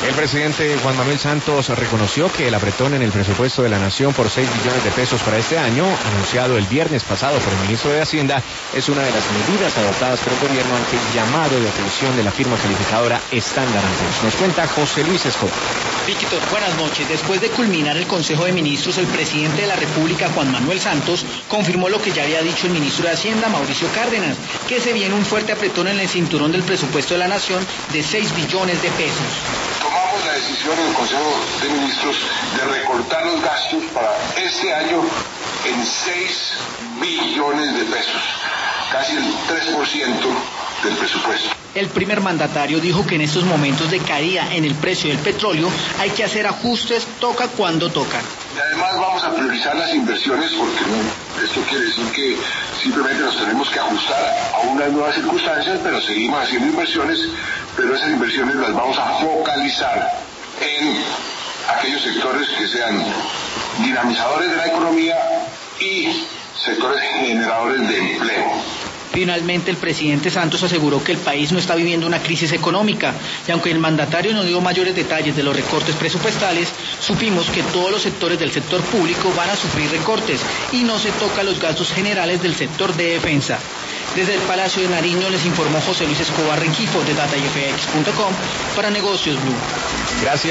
El presidente Juan Manuel Santos reconoció que el apretón en el presupuesto de la Nación por 6 billones de pesos para este año, anunciado el viernes pasado por el ministro de Hacienda, es una de las medidas adoptadas por el gobierno ante el llamado de atención de la firma calificadora Standard & Poor's. Nos cuenta José Luis Escobar. Víctor, buenas noches. Después de culminar el Consejo de Ministros, el presidente de la República, Juan Manuel Santos, confirmó lo que ya había dicho el ministro de Hacienda, Mauricio Cárdenas, que se viene un fuerte apretón en el cinturón del presupuesto de la Nación de 6 billones de pesos. Tomamos la decisión en el Consejo de Ministros de recortar los gastos para este año en 6 billones de pesos, casi el 3% del presupuesto. El primer mandatario dijo que en estos momentos de caída en el precio del petróleo hay que hacer ajustes, toca cuando toca. Y además vamos a priorizar las inversiones porque esto quiere decir que simplemente nos tenemos que ajustar a unas nuevas circunstancias, pero seguimos haciendo inversiones, pero esas inversiones las vamos a focalizar en aquellos sectores que sean dinamizadores de la economía y sectores generadores de empleo. Finalmente, el presidente Santos aseguró que el país no está viviendo una crisis económica, y aunque el mandatario no dio mayores detalles de los recortes presupuestales, supimos que todos los sectores del sector público van a sufrir recortes y no se tocan los gastos generales del sector de defensa. Desde el Palacio de Nariño les informó José Luis Escobar Rengifo de datayfx.com para Negocios Blue. Gracias.